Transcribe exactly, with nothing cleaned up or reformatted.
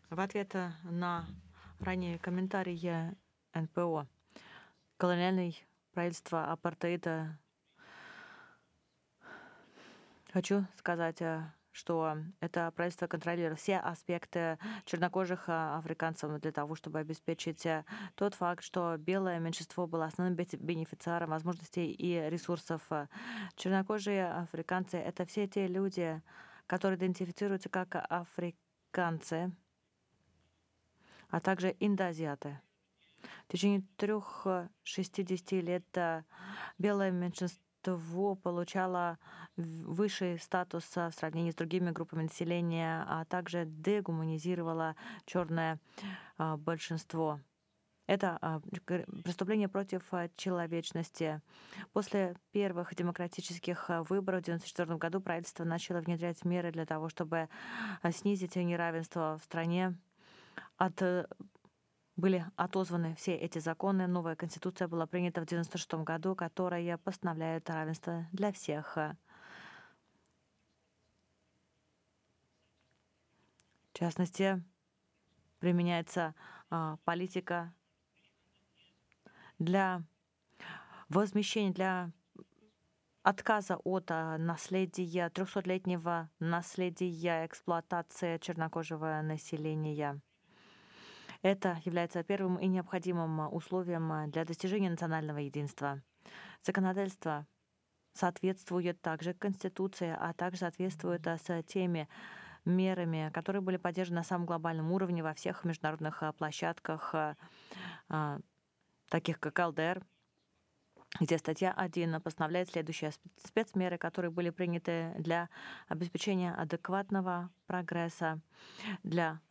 В ответ э, на ранее комментарии эн пэ о, колониальное правительство апартеида, хочу сказать, э, что это правительство контролирует все аспекты чернокожих э, африканцев для того, чтобы обеспечить э, тот факт, что белое меньшинство было основным бе- бенефициаром возможностей и ресурсов. Э, Чернокожие африканцы — это все те люди, которые идентифицируются как африканцы, а также индоазиаты. В течение трех э, шестидесяти лет э, белое меньшинство получало в- высший статус э, в сравнении с другими группами населения, а также дегуманизировало черное э, большинство. Это а, гр- преступление против а, человечности. После первых демократических а, выборов в девяносто четвёртом году правительство начало внедрять меры для того, чтобы а, снизить неравенство в стране. От э, Были отозваны все эти законы. Новая конституция была принята в девяносто шестом году, которая постановляет равенство для всех. В частности, применяется а, политика для возмещения, для отказа от а, наследия, трехсотлетнего наследия эксплуатации чернокожего населения. Это является первым и необходимым а, условием а, для достижения национального единства. Законодательство соответствует также Конституции, а также соответствует а, с теми мерами, которые были поддержаны на самом глобальном уровне во всех международных а, площадках, а, а, таких как эл дэ эр, где статья один постановляет следующие сп- спецмеры, которые были приняты для обеспечения адекватного прогресса, для